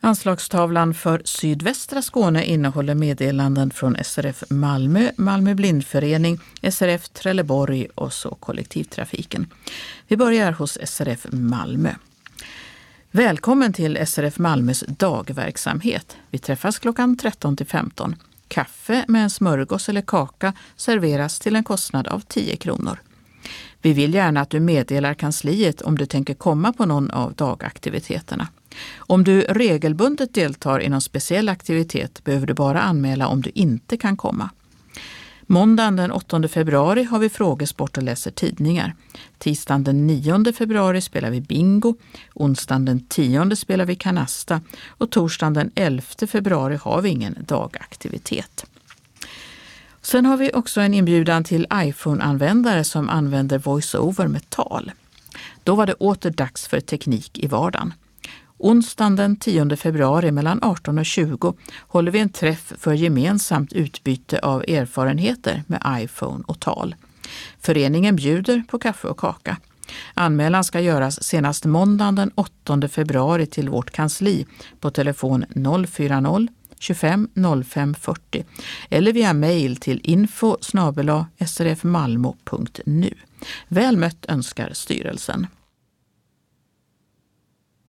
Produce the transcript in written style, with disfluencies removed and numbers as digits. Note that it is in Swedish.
Anslagstavlan för sydvästra Skåne innehåller meddelanden från SRF Malmö, Malmö blindförening, SRF Trelleborg och så kollektivtrafiken. Vi börjar hos SRF Malmö. Välkommen till SRF Malmös dagverksamhet. Vi träffas klockan 13-15. Kaffe med en smörgås eller kaka serveras till en kostnad av 10 kronor. Vi vill gärna att du meddelar kansliet om du tänker komma på någon av dagaktiviteterna. Om du regelbundet deltar i någon speciell aktivitet behöver du bara anmäla om du inte kan komma. Måndagen den 8 februari har vi frågesport och läser tidningar. Tisdagen den 9 februari spelar vi bingo. Onsdagen den 10 spelar vi kanasta. Och torsdagen den 11 februari har vi ingen dagaktivitet. Sen har vi också en inbjudan till iPhone-användare som använder VoiceOver med tal. Då var det åter dags för teknik i vardagen. Onsdagen den 10 februari mellan 18 och 20 håller vi en träff för gemensamt utbyte av erfarenheter med iPhone och tal. Föreningen bjuder på kaffe och kaka. Anmälan ska göras senast måndagen den 8 februari till vårt kansli på telefon 040 25 05 40 eller via mejl till info@srfmalmo.nu. Väl mött önskar styrelsen.